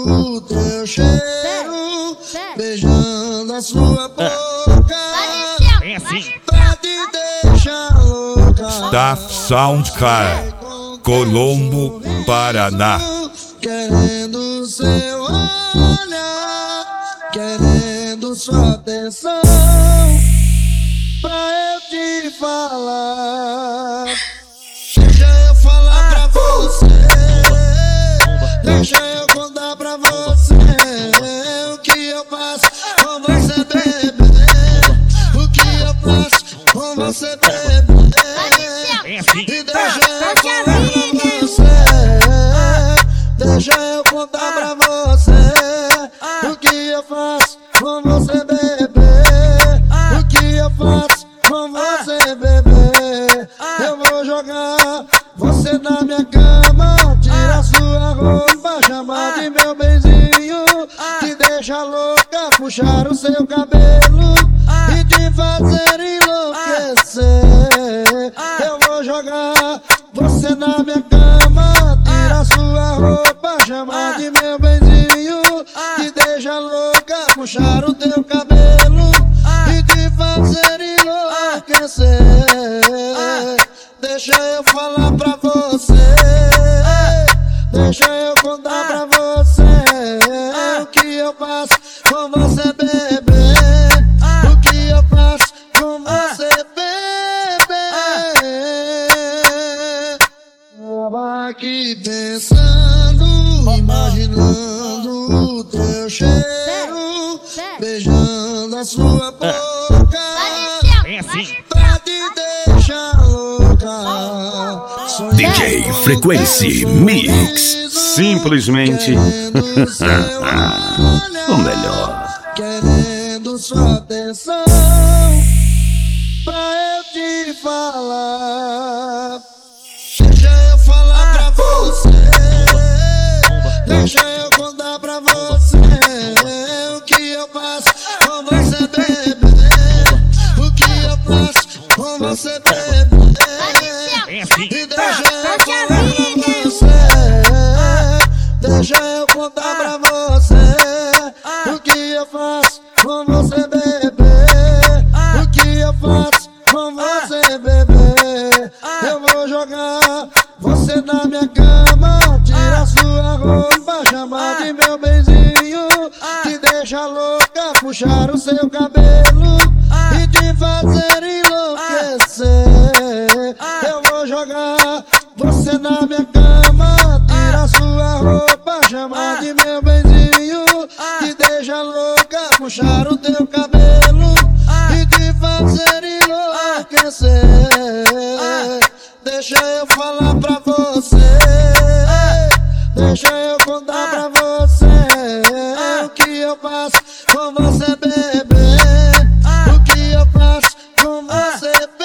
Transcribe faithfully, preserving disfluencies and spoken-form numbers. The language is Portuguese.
o teu cheiro, beijando a sua boca, É assim. pra te deixar louca. Staff Sound Car, Colombo, Paraná. Querendo seu olhar, querendo sua atenção, pra eu te falar. Deixa eu falar pra você, deixa eu contar pra você o que eu faço com você, bebê. O que eu faço com você, bebê. É assim. E deixa eu falar pra você, deixa eu contar pra você o que eu faço com você, bebê. O que eu faço com você, bebê. Eu vou jogar você na minha cama, tirar sua roupa, chamar de meu benzinho, te deixa louca, puxar o seu cabelo e te fazer enlouquecer. Eu vou jogar você na minha cama, tirar sua roupa, chamar de meu benzinho, te deixa louca, puxar o teu cabelo e te fazer enlouquecer. Deixa eu falar pra você, deixa eu contar pra você o que eu faço com você, bebê. O que eu faço com você, bebê. Tava aqui pensando, imaginando o teu cheiro, beijando a sua boca, É assim. pra te deixar louca. D J Frequency Mix. Simplesmente o melhor. Querendo sua atenção, pra eu te falar. Deixa eu falar pra você, deixa eu contar pra você o que eu faço com você, bebê. O que eu faço com você, bebê. É assim. E deixa eu falar pra você, deixa eu contar pra você o que eu faço com você, bebê. O que eu faço com você, bebê. Eu vou jogar você na minha cama, tirar sua roupa, chamar de meu benzinho, te deixa louca, puxar o seu cabelo e te fazer enlouquecer. Eu vou jogar você na minha cama, tirar sua roupa, chamar de meu benzinho, te deixa louca, puxar o teu cabelo e te fazer enlouquecer. Deixa eu falar pra você, deixa eu contar pra você o que eu faço com você, bebê.